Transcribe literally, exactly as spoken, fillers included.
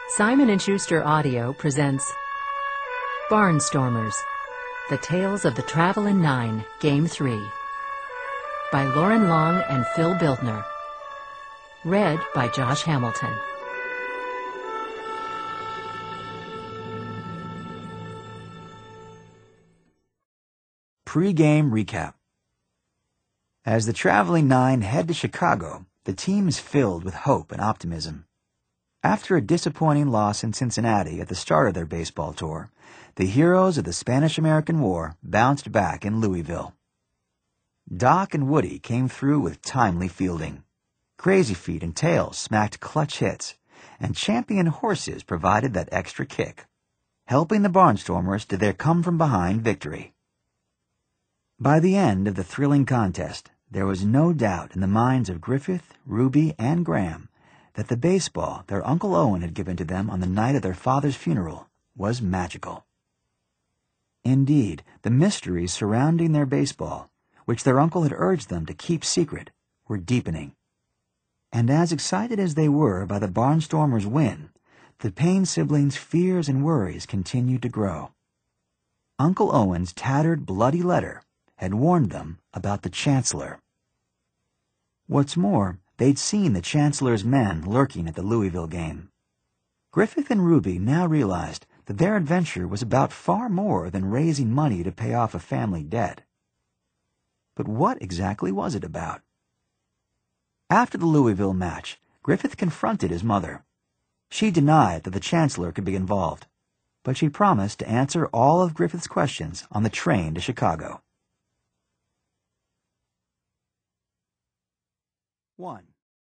Simon and Schuster Audio presents Barnstormers, The Tales of the Travelin' Nine, Game three, by Lauren Long and Phil Bildner. Read by Josh Hamilton. Pre-game recap. As the Traveling Nine head to Chicago, the team is filled with hope and optimism. After a disappointing loss in Cincinnati at the start of their baseball tour, the heroes of the Spanish-American War bounced back in Louisville. Doc and Woody came through with timely fielding. Crazy Feet and Tails smacked clutch hits, and Champion Horses provided that extra kick, helping the Barnstormers to their come-from-behind victory. By the end of the thrilling contest, there was no doubt in the minds of Griffith, Ruby, and Graham that the baseball their Uncle Owen had given to them on the night of their father's funeral was magical. Indeed, the mysteries surrounding their baseball, which their uncle had urged them to keep secret, were deepening. And as excited as they were by the Barnstormers' win, the Payne siblings' fears and worries continued to grow. Uncle Owen's tattered, bloody letter had warned them about the Chancellor. What's more, they'd seen the Chancellor's men lurking at the Louisville game. Griffith and Ruby now realized that their adventure was about far more than raising money to pay off a family debt. But what exactly was it about? After the Louisville match, Griffith confronted his mother. She denied that the Chancellor could be involved, but she promised to answer all of Griffith's questions on the train to Chicago. one.